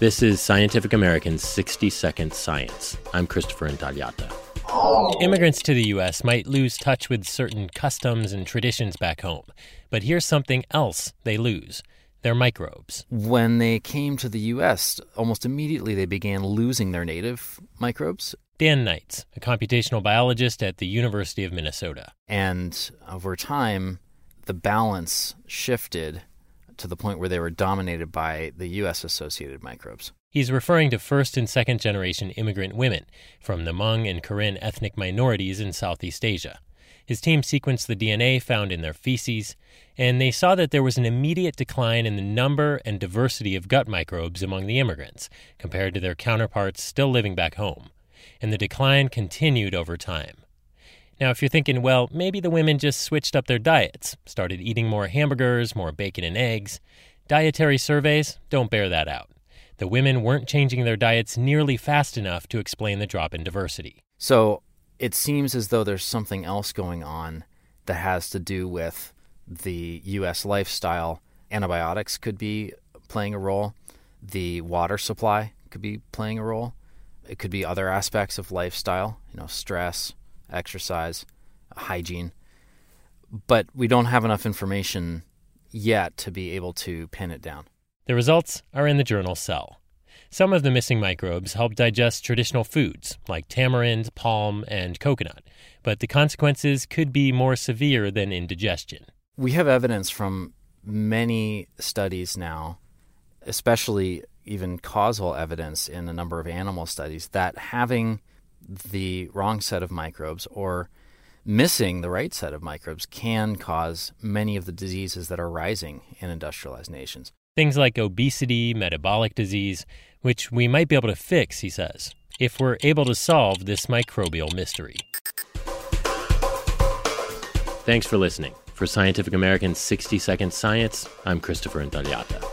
This is Scientific American's 60-Second Science. I'm Christopher Intagliata. Immigrants to the U.S. might lose touch with certain customs and traditions back home. But here's something else they lose. Their microbes. When they came to the U.S., almost immediately they began losing their native microbes. Dan Knights, a computational biologist at the University of Minnesota. And over time, the balance shifted to the point where they were dominated by the U.S.-associated microbes. He's referring to first- and second-generation immigrant women from the Hmong and Karen ethnic minorities in Southeast Asia. His team sequenced the DNA found in their feces, and they saw that there was an immediate decline in the number and diversity of gut microbes among the immigrants compared to their counterparts still living back home. And the decline continued over time. Now, if you're thinking, well, maybe the women just switched up their diets, started eating more hamburgers, more bacon and eggs, dietary surveys don't bear that out. The women weren't changing their diets nearly fast enough to explain the drop in diversity. So it seems as though there's something else going on that has to do with the U.S. lifestyle. Antibiotics could be playing a role. The water supply could be playing a role. It could be other aspects of lifestyle, stress, exercise, hygiene. But we don't have enough information yet to be able to pin it down. The results are in the journal Cell. Some of the missing microbes help digest traditional foods like tamarind, palm, and coconut, but the consequences could be more severe than indigestion. We have evidence from many studies now, especially even causal evidence in a number of animal studies, that having the wrong set of microbes or missing the right set of microbes can cause many of the diseases that are rising in industrialized nations. Things like obesity, metabolic disease, which we might be able to fix, he says, if we're able to solve this microbial mystery. Thanks for listening. For Scientific American's 60-Second Science, I'm Christopher Intagliata.